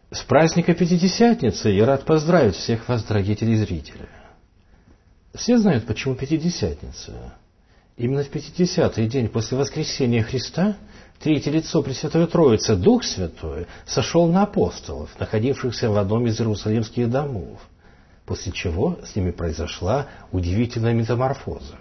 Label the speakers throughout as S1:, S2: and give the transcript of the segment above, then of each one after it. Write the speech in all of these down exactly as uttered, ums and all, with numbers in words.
S1: С праздника Пятидесятницы я рад поздравить всех вас, дорогие телезрители. Все знают, почему Пятидесятница. Именно в пятидесятый день после воскресения Христа третье лицо Пресвятой Троицы, Дух Святой, сошел на апостолов, находившихся в одном из иерусалимских домов, после чего с ними произошла удивительная метаморфоза.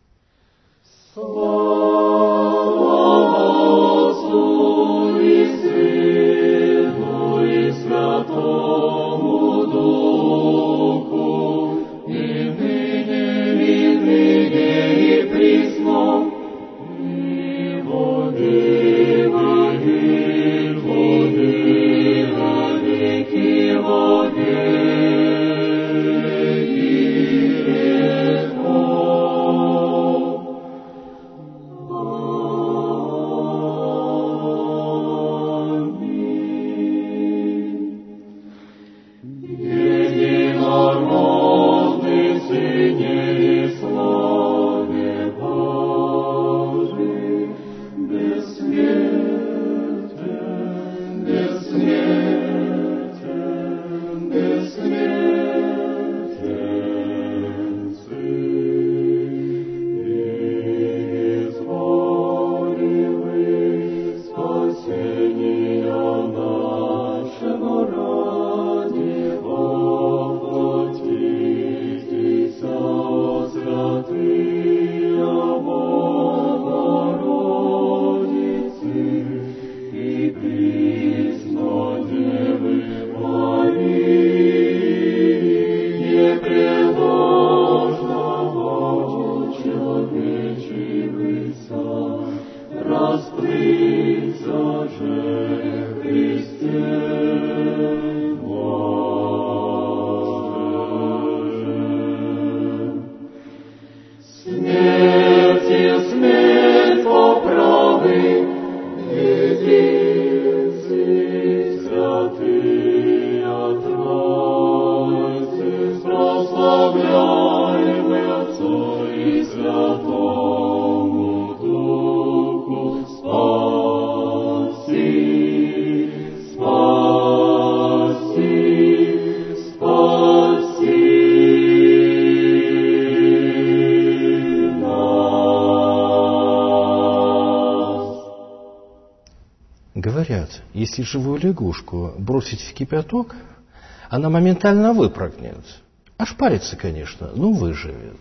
S1: Говорят, если живую лягушку бросить в кипяток, она моментально выпрыгнет. Ошпарится, конечно, но выживет.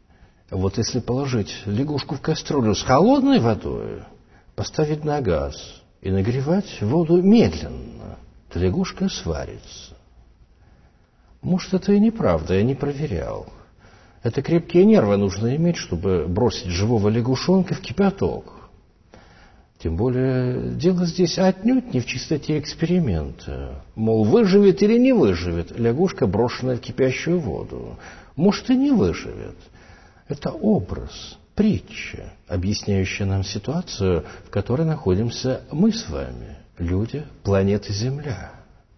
S1: Вот если положить лягушку в кастрюлю с холодной водой, поставить на газ и нагревать воду медленно, то лягушка сварится. Может, это и неправда, я не проверял. Это крепкие нервы нужно иметь, чтобы бросить живого лягушонка в кипяток. Тем более, дело здесь отнюдь не в чистоте эксперимента. Мол, выживет или не выживет лягушка, брошенная в кипящую воду. Может, и не выживет. Это образ, притча, объясняющая нам ситуацию, в которой находимся мы с вами, люди планеты Земля.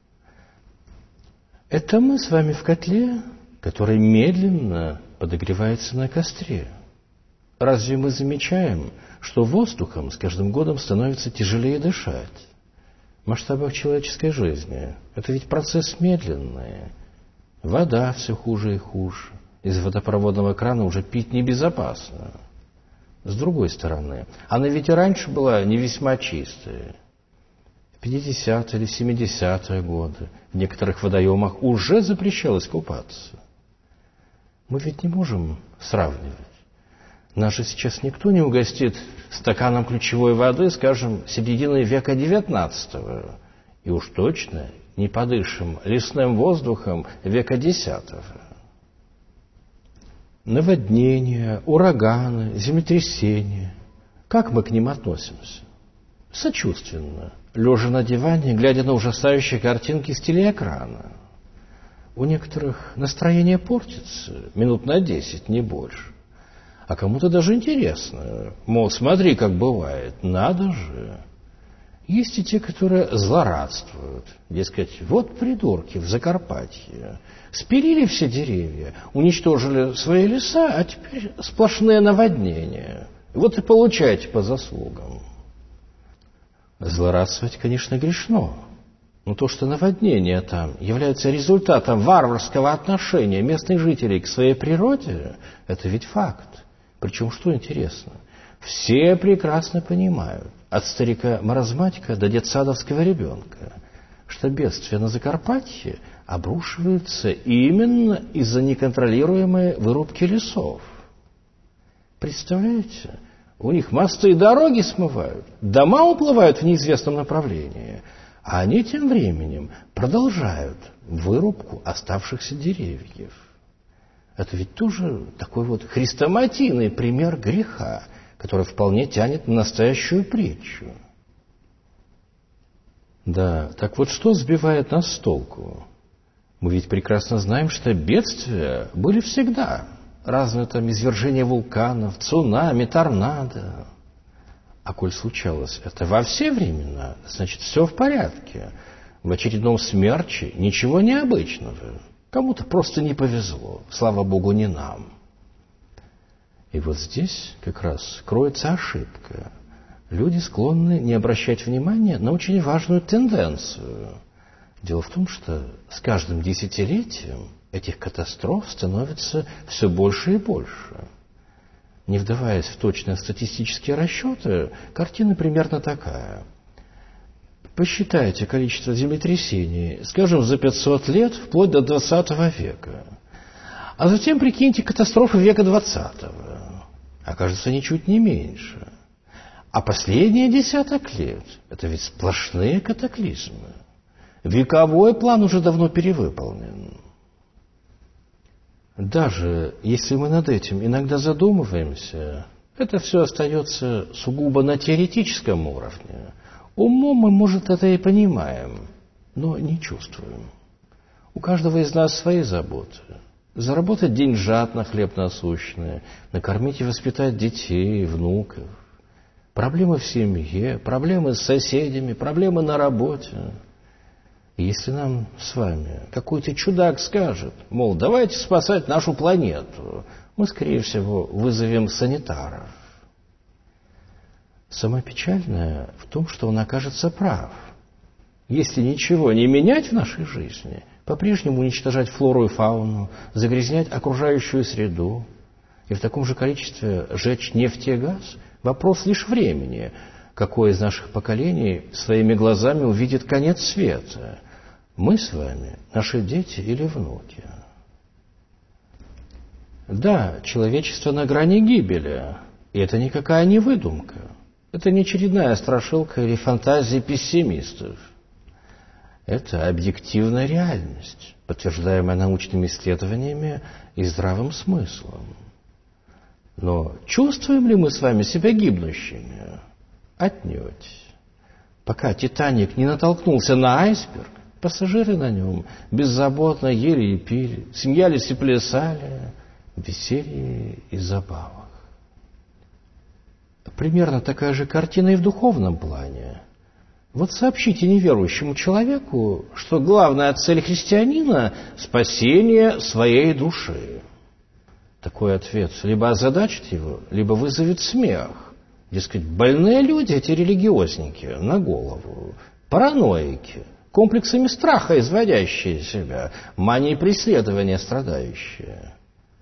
S1: Это мы с вами в котле, который медленно подогревается на костре. Разве мы замечаем, что воздухом с каждым годом становится тяжелее дышать? В масштабах человеческой жизни это ведь процесс медленный. Вода все хуже и хуже. Из водопроводного крана уже пить небезопасно. С другой стороны, она ведь и раньше была не весьма чистая. В пятидесятые или семидесятые годы в некоторых водоемах уже запрещалось купаться. Мы ведь не можем сравнивать. Нас же сейчас никто не угостит стаканом ключевой воды, скажем, середины века девятнадцатого. И уж точно не подышим лесным воздухом века десятого. Наводнения, ураганы, землетрясения. Как мы к ним относимся? Сочувственно, лежа на диване, глядя на ужасающие картинки с телеэкрана. У некоторых настроение портится минут на десять, не больше. А кому-то даже интересно. Мол, смотри, как бывает. Надо же. Есть и те, которые злорадствуют. Дескать, вот придурки в Закарпатье. Спилили все деревья, уничтожили свои леса, а теперь сплошные наводнения. Вот и получайте по заслугам. Злорадствовать, конечно, грешно. Но то, что наводнения там являются результатом варварского отношения местных жителей к своей природе, это ведь факт. Причем, что интересно, все прекрасно понимают, от старика-маразматика до детсадовского ребенка, что бедствия на Закарпатье обрушиваются именно из-за неконтролируемой вырубки лесов. Представляете? У них мосты и дороги смывают, дома уплывают в неизвестном направлении, а они тем временем продолжают вырубку оставшихся деревьев. Это ведь тоже такой вот хрестоматийный пример греха, который вполне тянет на настоящую притчу. Да, так вот что сбивает нас с толку? Мы ведь прекрасно знаем, что бедствия были всегда. Разные там извержения вулканов, цунами, торнадо. А коль случалось это во все времена, значит, все в порядке. В очередном смерче ничего необычного. Кому-то просто не повезло. Слава Богу, не нам. И вот здесь как раз кроется ошибка. Люди склонны не обращать внимания на очень важную тенденцию. Дело в том, что с каждым десятилетием этих катастроф становится все больше и больше. Не вдаваясь в точные статистические расчеты, картина примерно такая. Посчитайте количество землетрясений, скажем, за пятьсот лет, вплоть до двадцатого века. А затем прикиньте катастрофы века двадцатого. Окажется ничуть не меньше. А последние десяток лет – это ведь сплошные катаклизмы. Вековой план уже давно перевыполнен. Даже если мы над этим иногда задумываемся, это все остается сугубо на теоретическом уровне. Умом мы, может, это и понимаем, но не чувствуем. У каждого из нас свои заботы. Заработать деньжат на хлеб насущный, накормить и воспитать детей, внуков. Проблемы в семье, проблемы с соседями, проблемы на работе. И если нам с вами какой-то чудак скажет, мол, давайте спасать нашу планету, мы, скорее всего, вызовем санитаров. Самое печальное в том, что он окажется прав. Если ничего не менять в нашей жизни, по-прежнему уничтожать флору и фауну, загрязнять окружающую среду и в таком же количестве жечь нефть и газ, вопрос лишь времени, какое из наших поколений своими глазами увидит конец света. Мы с вами, наши дети или внуки. Да, человечество на грани гибели, и это никакая не выдумка. Это не очередная страшилка или фантазия пессимистов. Это объективная реальность, подтверждаемая научными исследованиями и здравым смыслом. Но чувствуем ли мы с вами себя гибнущими? Отнюдь. Пока «Титаник» не натолкнулся на айсберг, пассажиры на нем беззаботно ели и пили, смеялись и плясали в веселье и забавах. Примерно такая же картина и в духовном плане. Вот сообщите неверующему человеку, что главная цель христианина – спасение своей души. Такой ответ либо озадачит его, либо вызовет смех. Дескать, больные люди, эти религиозники, на голову, параноики, комплексами страха изводящие себя, манией преследования страдающие.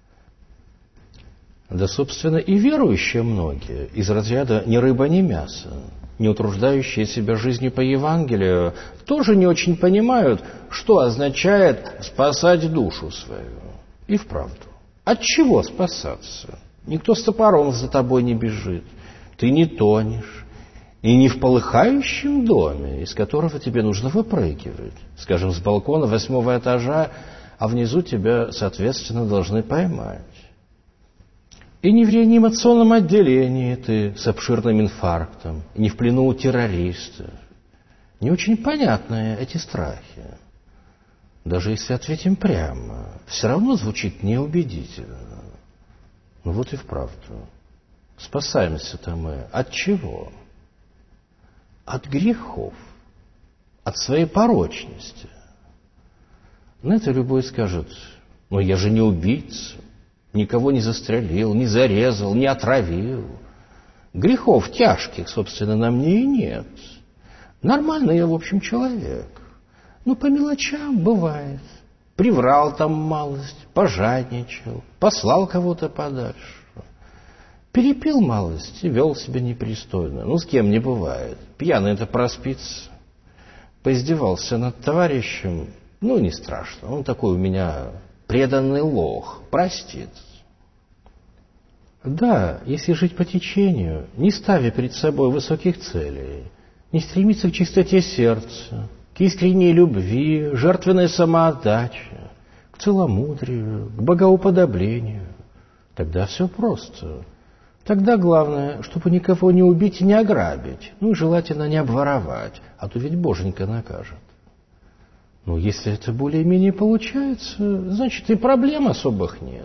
S1: Да, собственно, и верующие многие, из разряда ни рыба, ни мясо, не утруждающие себя жизнью по Евангелию, тоже не очень понимают, что означает спасать душу свою. И вправду. От чего спасаться? Никто с топором за тобой не бежит. Ты не тонешь. И не в полыхающем доме, из которого тебе нужно выпрыгивать. Скажем, с балкона восьмого этажа, а внизу тебя, соответственно, должны поймать. И не в реанимационном отделении ты с обширным инфарктом, и не в плену у террористов. Не очень понятные эти страхи. Даже если ответим прямо, все равно звучит неубедительно. Ну вот и вправду. Спасаемся-то мы от чего? От грехов, от своей порочности. На это любой скажет, ну я же не убийца, никого не застрелил, не зарезал, не отравил. Грехов тяжких, собственно, на мне и нет. Нормальный я, в общем, человек. Ну, по мелочам бывает. Приврал там малость, пожадничал, послал кого-то подальше. Перепил малость и вел себя непристойно. Ну, с кем не бывает. Пьяный-то проспится. Поиздевался над товарищем. Ну, не страшно. Он такой у меня преданный лох. Простит. Да, если жить по течению, не ставя перед собой высоких целей, не стремиться к чистоте сердца, к искренней любви, жертвенной самоотдаче, к целомудрию, к богоуподоблению, тогда все просто. Тогда главное, чтобы никого не убить и не ограбить, ну и желательно не обворовать, а то ведь Боженька накажет. Но если это более-менее получается, значит и проблем особых нет.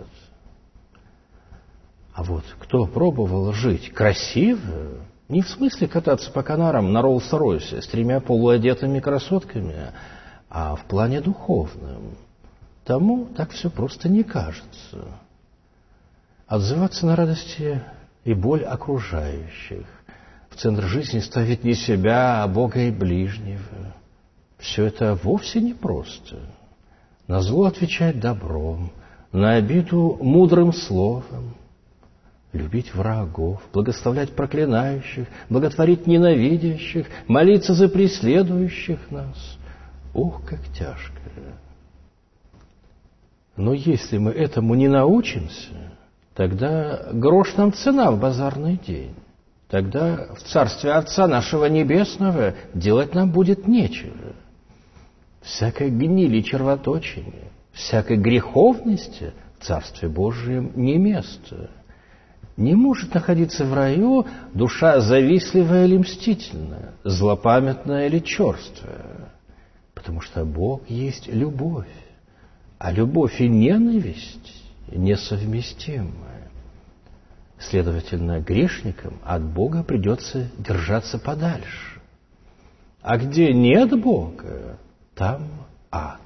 S1: А вот кто пробовал жить красиво, не в смысле кататься по канарам на Роллс-Ройсе с тремя полуодетыми красотками, а в плане духовном, тому так все просто не кажется. Отзываться на радости и боль окружающих, в центр жизни ставить не себя, а Бога и ближнего. Все это вовсе не просто. На зло отвечать добром, на обиду мудрым словом, любить врагов, благословлять проклинающих, благотворить ненавидящих, молиться за преследующих нас. Ох, как тяжко! Но если мы этому не научимся, тогда грош нам цена в базарный день. Тогда в царстве Отца нашего Небесного делать нам будет нечего. Всякой гнили червоточине, всякой греховности в Царстве Божьем не место. Не может находиться в раю душа завистливая или мстительная, злопамятная или черствая, потому что Бог есть любовь, а любовь и ненависть несовместимы. Следовательно, грешникам от Бога придется держаться подальше. А где нет Бога, там ад.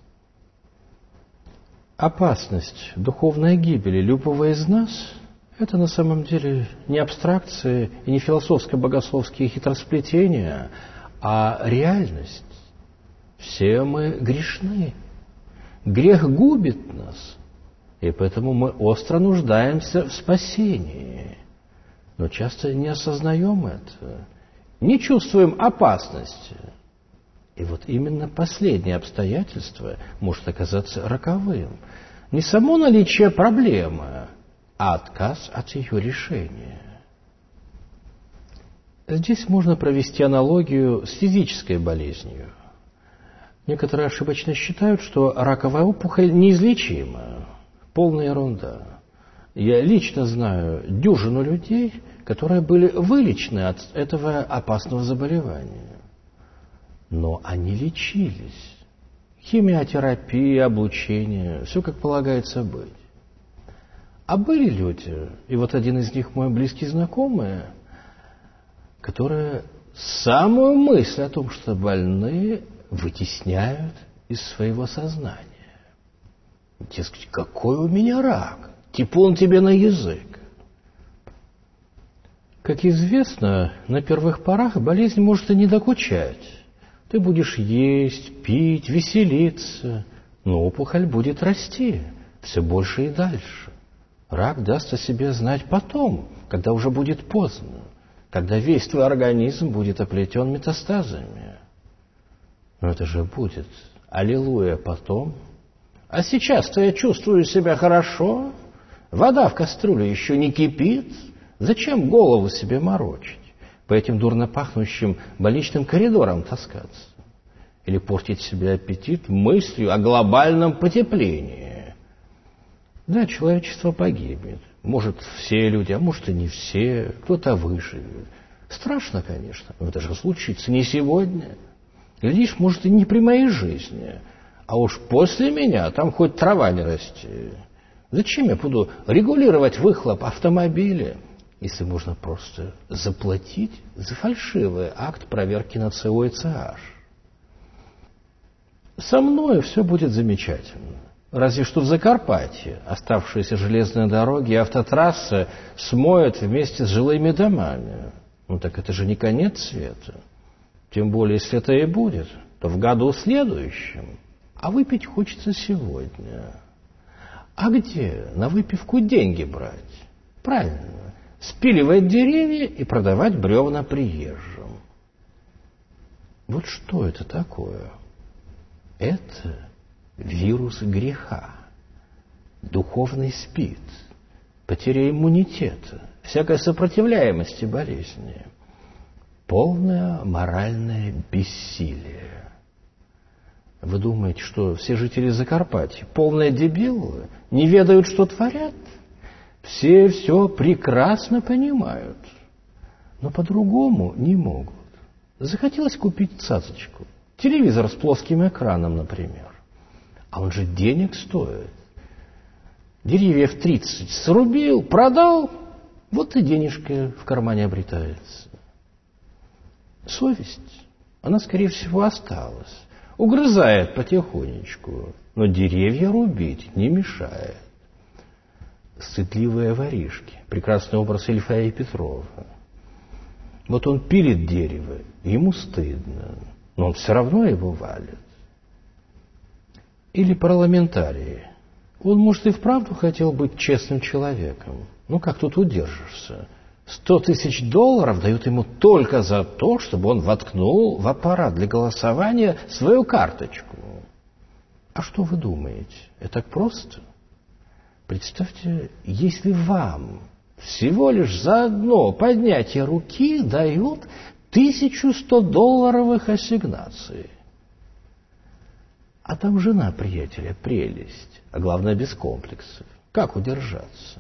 S1: Опасность духовной гибели любого из нас – это на самом деле не абстракции и не философско-богословские хитросплетения, а реальность. Все мы грешны. Грех губит нас, и поэтому мы остро нуждаемся в спасении. Но часто не осознаем это, не чувствуем опасности. И вот именно последнее обстоятельство может оказаться роковым. Не само наличие проблемы, а отказ от ее решения. Здесь можно провести аналогию с физической болезнью. Некоторые ошибочно считают, что раковая опухоль неизлечима. Полная ерунда. Я лично знаю дюжину людей, которые были вылечены от этого опасного заболевания. Но они лечились. Химиотерапия, облучение, все как полагается быть. А были люди, и вот один из них мой близкий знакомый, которые самую мысль о том, что больные, вытесняют из своего сознания. Дескать, какой у меня рак? Типун тебе на язык. Как известно, на первых порах болезнь может и не докучать. Ты будешь есть, пить, веселиться, но опухоль будет расти все больше и дальше. Рак даст о себе знать потом, когда уже будет поздно, когда весь твой организм будет оплетен метастазами. Но это же будет, аллилуйя, потом. А сейчас-то я чувствую себя хорошо, вода в кастрюле еще не кипит, зачем голову себе морочить? По этим дурно пахнущим больничным коридорам таскаться. Или портить себе аппетит мыслью о глобальном потеплении. Да, человечество погибнет. Может, все люди, а может и не все. Кто-то выживет. Страшно, конечно, но это же случится не сегодня. Глядишь, может, и не при моей жизни. А уж после меня там хоть трава не расти. Зачем я буду регулировать выхлоп автомобиля, если можно просто заплатить за фальшивый акт проверки на ЦО и ЦH? Со мной все будет замечательно. Разве что в Закарпатье оставшиеся железные дороги и автотрассы смоют вместе с жилыми домами. Ну так это же не конец света. Тем более, если это и будет, то в году следующем, а выпить хочется сегодня. А где на выпивку деньги брать? Правильно, спиливать деревья и продавать бревна приезжим. Вот что это такое? Это вирус греха. Духовный спид, потеря иммунитета, всякой сопротивляемости болезни, полное моральное бессилие. Вы думаете, что все жители Закарпатья полные дебилы, не ведают, что творят? Все все прекрасно понимают, но по-другому не могут. Захотелось купить цацочку, телевизор с плоским экраном, например, а он же денег стоит. Деревьев тридцать срубил, продал, вот и денежка в кармане обретается. Совесть, она, скорее всего, осталась. Угрызает потихонечку, но деревья рубить не мешает. Стыдливые воришки, прекрасный образ Ильфа Петрова. Вот он пилит дерево, ему стыдно, но он все равно его валит. Или парламентарии. Он, может, и вправду хотел быть честным человеком. Ну, как тут удержишься? Сто тысяч долларов дают ему только за то, чтобы он воткнул в аппарат для голосования свою карточку. А что вы думаете? Это так просто? Представьте, если вам всего лишь за одно поднятие руки дают тысячу сто долларовых ассигнаций. А там жена приятеля, прелесть, а главное без комплексов. Как удержаться?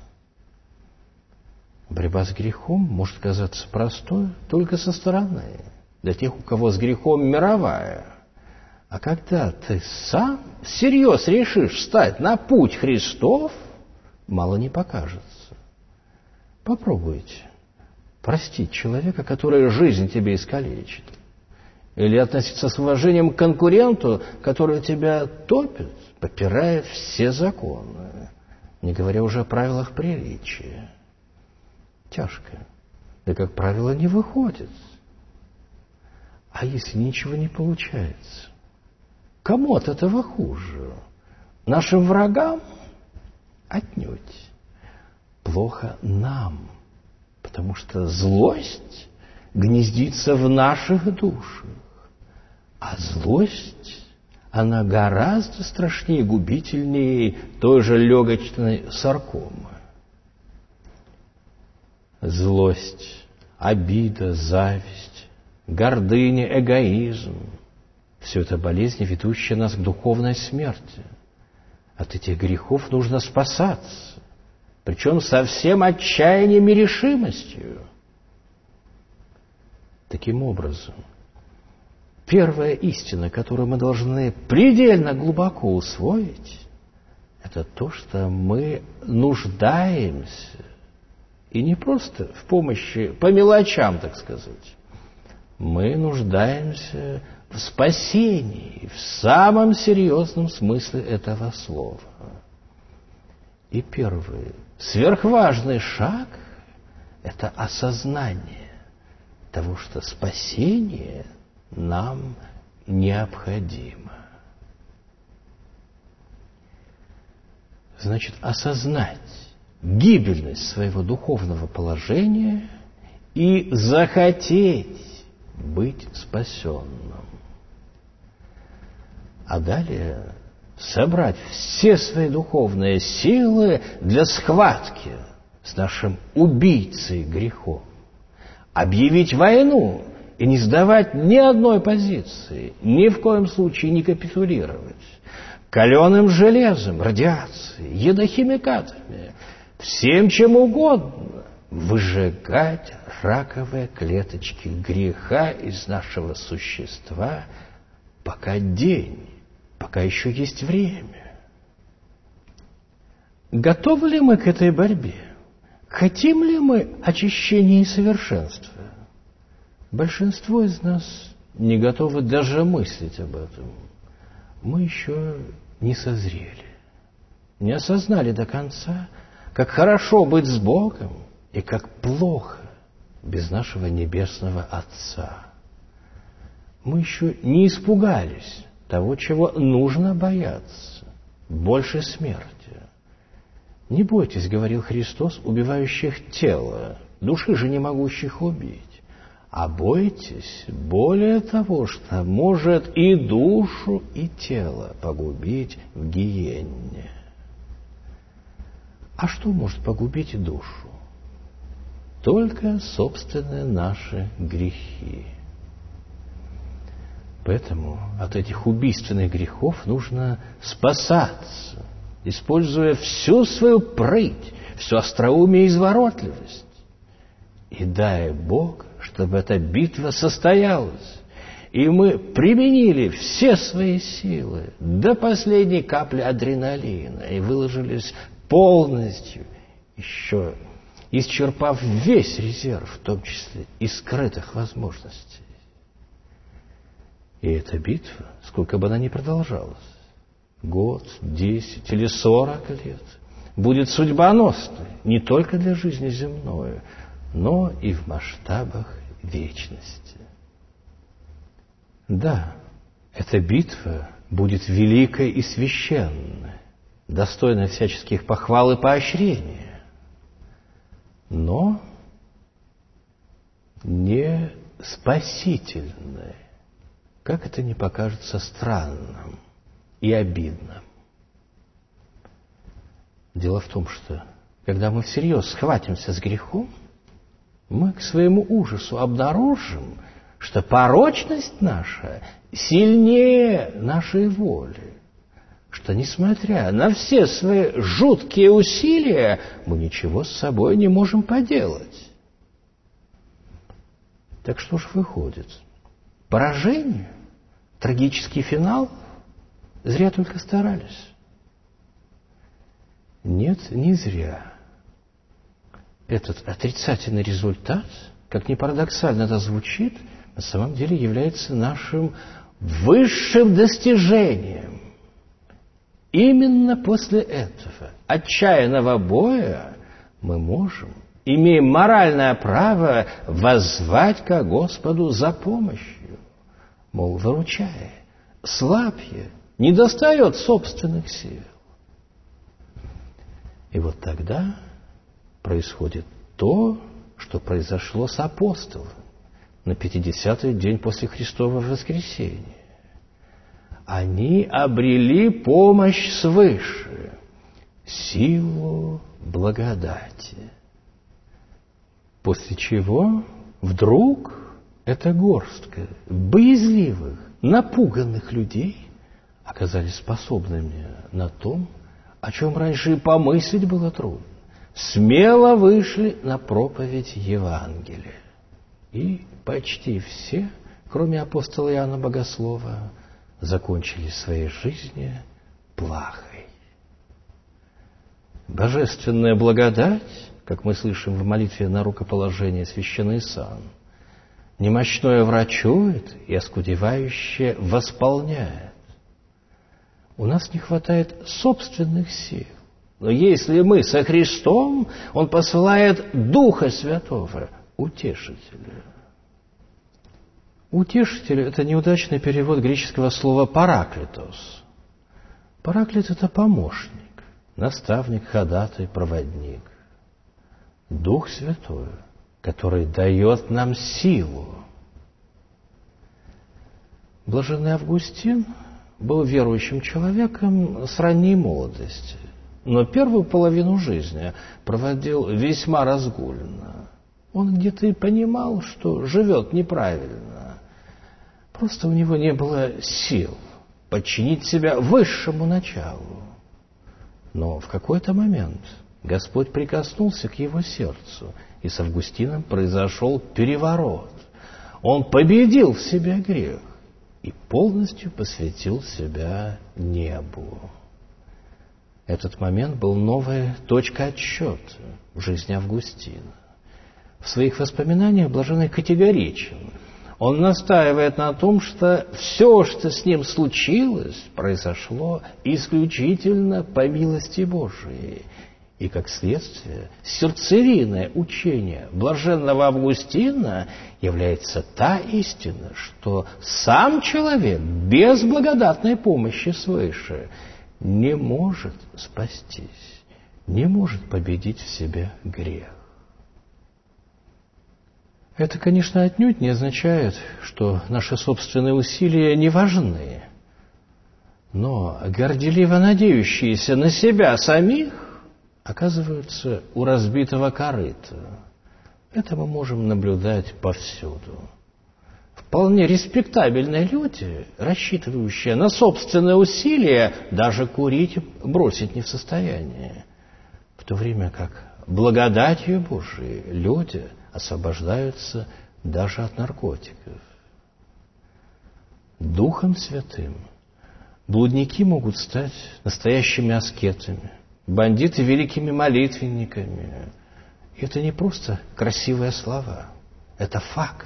S1: Борьба с грехом может казаться простой только со стороны, для тех, у кого с грехом мировая. А когда ты сам всерьез решишь встать на путь Христов, мало не покажется. Попробуйте простить человека, который жизнь тебе искалечит. Или относиться с уважением к конкуренту, который тебя топит, попирает все законы, не говоря уже о правилах приличия. Тяжко. Да, как правило, не выходит. А если ничего не получается? Кому от этого хуже? Нашим врагам? Отнюдь. Плохо нам, потому что злость гнездится в наших душах. А злость, она гораздо страшнее, губительнее той же легочной саркомы. Злость, обида, зависть, гордыня, эгоизм – все это болезни, ведущие нас к духовной смерти. От этих грехов нужно спасаться, причем со всем отчаянием и решимостью. Таким образом, первая истина, которую мы должны предельно глубоко усвоить, это то, что мы нуждаемся, и не просто в помощи по мелочам, так сказать. Мы нуждаемся в спасении, в самом серьезном смысле этого слова. И первый, сверхважный шаг – это осознание того, что спасение нам необходимо. Значит, осознать гибельность своего духовного положения и захотеть быть спасенным. А далее собрать все свои духовные силы для схватки с нашим убийцей грехом, объявить войну и не сдавать ни одной позиции, ни в коем случае не капитулировать, каленым железом, радиацией, ядохимикатами, всем чем угодно выжигать раковые клеточки греха из нашего существа, пока день, пока еще есть время. Готовы ли мы к этой борьбе? Хотим ли мы очищения и совершенства? Большинство из нас не готовы даже мыслить об этом. Мы еще не созрели, не осознали до конца, как хорошо быть с Богом и как плохо без нашего Небесного Отца. мы еще не испугались того, чего нужно бояться, больше смерти. «Не бойтесь, — говорил Христос, — убивающих тело, души же не могущих убить, а бойтесь более того, что может и душу, и тело погубить в гиенне». А что может погубить душу? Только собственные наши грехи. Поэтому от этих убийственных грехов нужно спасаться, используя всю свою прыть, всю остроумие и изворотливость. И дай Бог, чтобы эта битва состоялась, и мы применили все свои силы до последней капли адреналина и выложились полностью, еще исчерпав весь резерв, в том числе и скрытых возможностей. И эта битва, сколько бы она ни продолжалась, год, десять или сорок лет, будет судьбоносной не только для жизни земной, но и в масштабах вечности. Да, эта битва будет великой и священной, достойной всяческих похвал и поощрения, но не спасительной, как это ни покажется странным и обидным. Дело в том, что когда мы всерьез схватимся с грехом, мы к своему ужасу обнаружим, что порочность наша сильнее нашей воли, что, несмотря на все свои жуткие усилия, мы ничего с собой не можем поделать. Так что же выходит? Поражение? Трагический финал? Зря только старались. Нет, не зря. Этот отрицательный результат, как ни парадоксально это звучит, на самом деле является нашим высшим достижением. Именно после этого отчаянного боя мы можем, имеем моральное право воззвать ко Господу за помощью. Мол, выручай, слабье, не достает собственных сил. И вот тогда происходит то, что произошло с апостолом на пятидесятый день после Христового воскресения. Они обрели помощь свыше, силу благодати. После чего вдруг эта горстка боязливых, напуганных людей оказались способными на том, о чем раньше и помыслить было трудно. Смело вышли на проповедь Евангелия. И почти все, кроме апостола Иоанна Богослова, закончили своей жизни плахой. Божественная благодать, как мы слышим в молитве на рукоположение священный сан, немощное врачует и оскудевающее восполняет. У нас не хватает собственных сил. Но если мы со Христом, Он посылает Духа Святого, Утешителя. Утешитель – это неудачный перевод греческого слова «параклитос». Параклит – это помощник, наставник, ходатай, проводник. Дух Святой, который дает нам силу. Блаженный Августин был верующим человеком с ранней молодости, но первую половину жизни проводил весьма разгульно. Он где-то и понимал, что живет неправильно. Просто у него не было сил подчинить себя высшему началу. Но в какой-то момент Господь прикоснулся к его сердцу, и с Августином произошел переворот. Он победил в себе грех и полностью посвятил себя небу. Этот момент был новая точка отсчета в жизни Августина. В своих воспоминаниях блаженный категоричен. Он настаивает на том, что все, что с ним случилось, произошло исключительно по милости Божией. И, как следствие, сердцевиной учения блаженного Августина является та истина, что сам человек без благодатной помощи свыше не может спастись, не может победить в себе грех. Это, конечно, отнюдь не означает, что наши собственные усилия не важны, но горделиво надеющиеся на себя самих оказываются у разбитого корыта. Это мы можем наблюдать повсюду. Вполне респектабельные люди, рассчитывающие на собственные усилия, даже курить бросить не в состоянии. В то время как благодатью Божией люди освобождаются даже от наркотиков. Духом Святым блудники могут стать настоящими аскетами, бандиты великими молитвенниками. И это не просто красивые слова, это факт.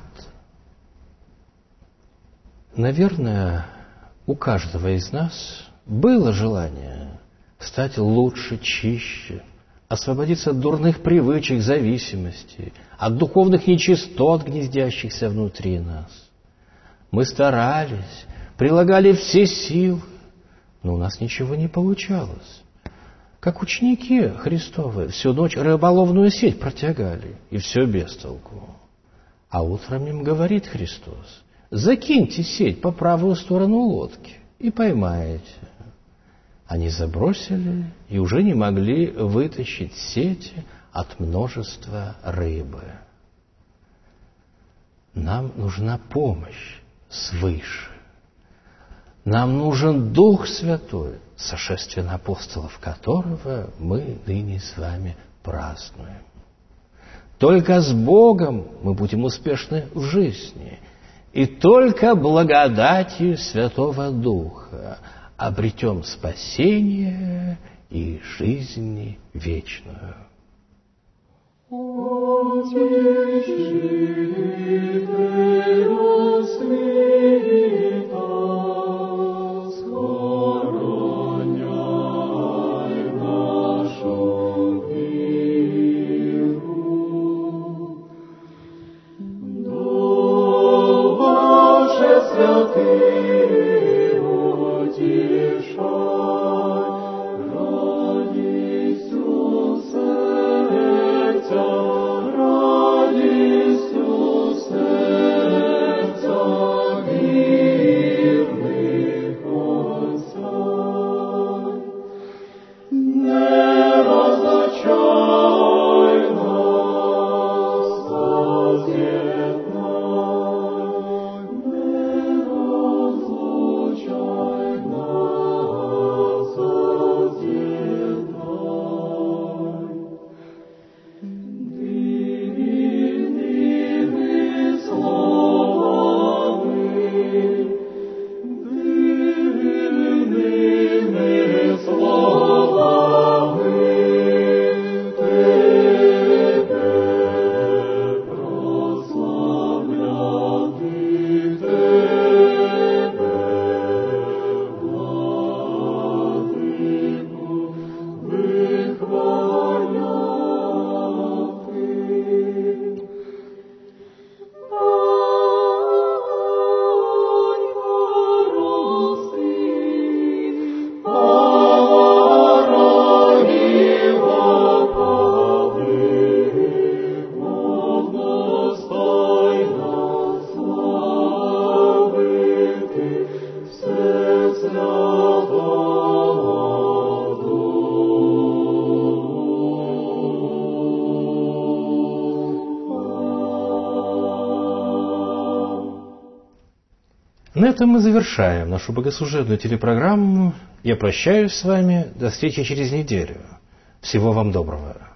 S1: Наверное, у каждого из нас было желание стать лучше, чище, освободиться от дурных привычек, зависимостей, от духовных нечистот, гнездящихся внутри нас. Мы старались, прилагали все силы, но у нас ничего не получалось. Как ученики Христовы всю ночь рыболовную сеть протягали, и все без толку. А утром им говорит Христос: закиньте сеть по правую сторону лодки и поймаете. Они забросили и уже не могли вытащить сети от множества рыбы. Нам нужна помощь свыше. Нам нужен Дух Святой, сошествие апостолов которого мы ныне с вами празднуем. Только с Богом мы будем успешны в жизни, и только благодатью Святого Духа обретем спасение и жизнь вечную. На этом мы завершаем нашу богослужебную телепрограмму. Я прощаюсь с вами. До встречи через неделю. Всего вам доброго.